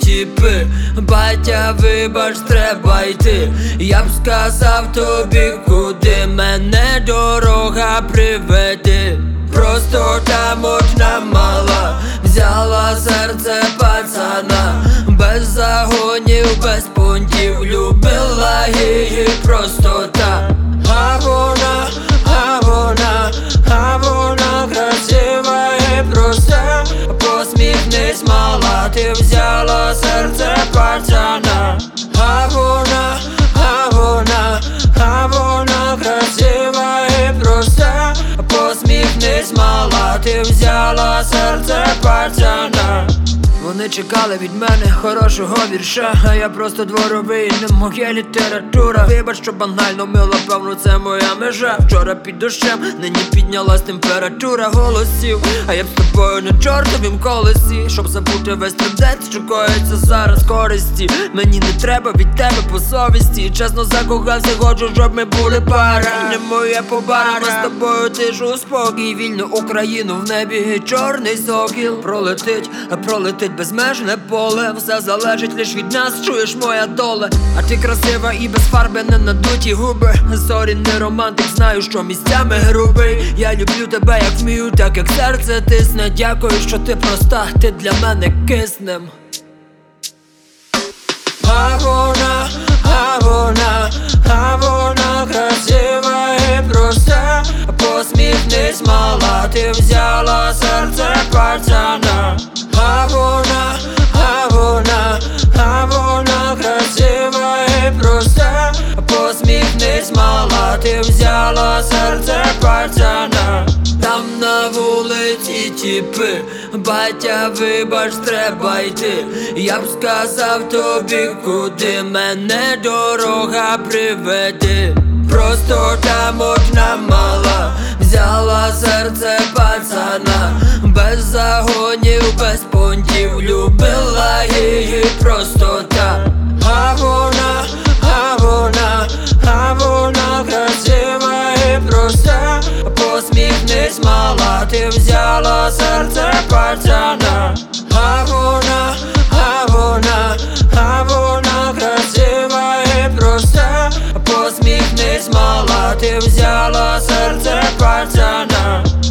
тіпи. Батя, вибач, треба йти. Я б сказав тобі, куди мене дорога приведе. Просто там одна мала взяла серце пацана, без загонів, без понтів, любила її просто так. А вона красива і проста. Посміхнись, мала, ти взяла серце пацана. А вона красива і проста. Посміхнись, мала, ти взяла серце пацана. Вони чекали від мене хорошого вірша, а я просто дворовий, не моя література. Вибач, що банально мила, певно, це моя межа. Вчора під дощем, нині піднялась температура голосів. А я б з тобою на чортовім колесі, щоб забути весь трудець, що коїться зараз користі. Мені не треба від тебе по совісті. Чесно закохався, хочу, щоб ми були пара. Не моє побара, ми з тобою тишу спокій. Вільну Україну в небі чорний сокіл. Пролетить безмежне поле. Все залежить лиш від нас, чуєш, моя доля. А ти красива і без фарби, не надуті губи. Сорі, не романтик, знаю, що місцями грубий. Я люблю тебе, як вмію, так як серце тисне. Дякую, що ти проста, ти для мене киснем. А вона красива і проста. Посміхнись, мала, ти взяла серце пацана. А вона красива і проста. Посміхнись, мала, ти взяла серце пацана. Там на вулиці тіпи, батя, вибач, треба йти. Я б сказав тобі, куди мене дорога приведе. Просто там одна мала взяла серце пацана, без загонів, без понтів, любила її просто так. А вона красива і проста. Посміхнись, мала, ти взяла серце пацана. А вона красива і проста. Посміхнись, мала, ти взяла серце пацана.